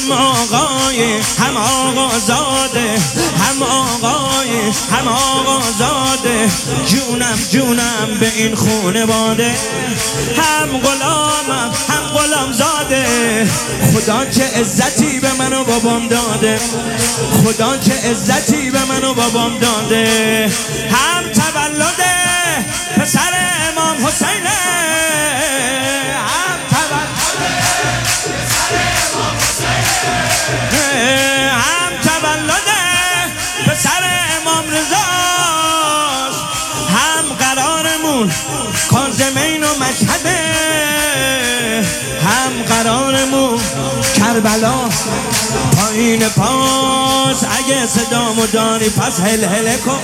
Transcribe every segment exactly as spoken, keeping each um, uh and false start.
هم آقای هم آقازاده، هم آقای هم آقازاده، جونم جونم به این خونه باده، هم غلامم هم غلام زاده. خدا چه عزتی به من و بابام داده، خدا چه عزتی به من و بابام داده. هم تولد پسر امام حسینه، هم تولد پسر امام حسینه، هم تولد پسر امام رضاست، هم قرارمون کاظمین و مشهده، هم قرارمون کربلا پایین پاس. اگه صدامو داری پس هل هله کن،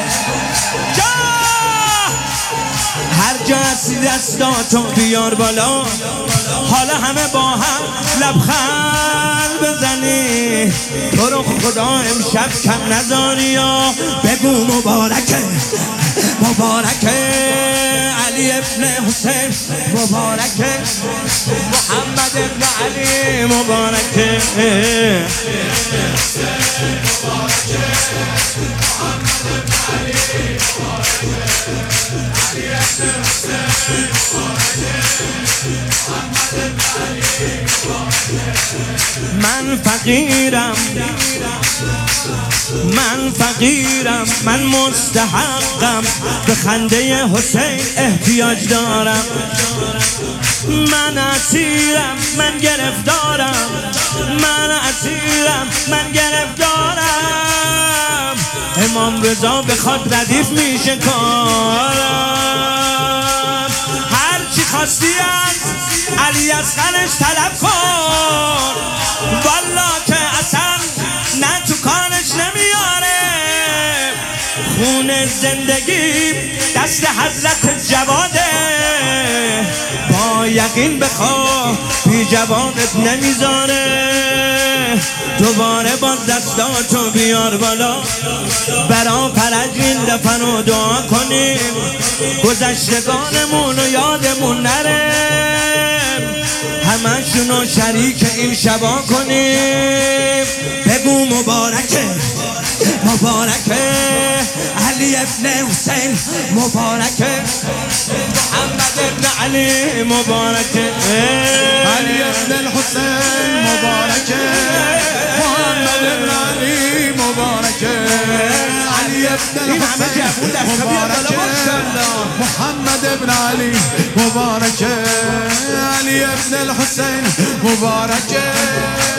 هر جا هستی دستاتو بیار بالا، حالا همه با هم لبخند بزنی. تو رو خدا امشب کم نذاری یا بگو مبارکه مبارکه علی ابن حسین، مبارکه محمد ابن علی، مبارکه من فقیرم من فقیرم من مستحقم، به خنده حسین احتیاج دارم. من اسیرم من گرفتارم، من اسیرم من گرفتارم. امام رضا بخواد ردیف میشه کارم. هر چی خواستی از علی اصغرش طلب کن، والا که اصلا نه تو کارش نمیاره. خون زندگی دست حضرت جواده، با یقین بخواه بی جوابت نمیذاره. دوباره باز دستاتو بیار بالا، برا فرج این دفن رو دعا کنیم، گذشتگانمون و یادمون نره، همشونو شریک این شبا کنیم. بگو مبارکه مبارکه علی ابن حسین، مبارکه محمد ابن علی، مبارکه علی ابن الحسین، مبارکه محمد ابن علی، مبارکه علی ابن الحسین، مبارکه محمد ابن علی، مبارکه علی ابن الحسین، مبارکه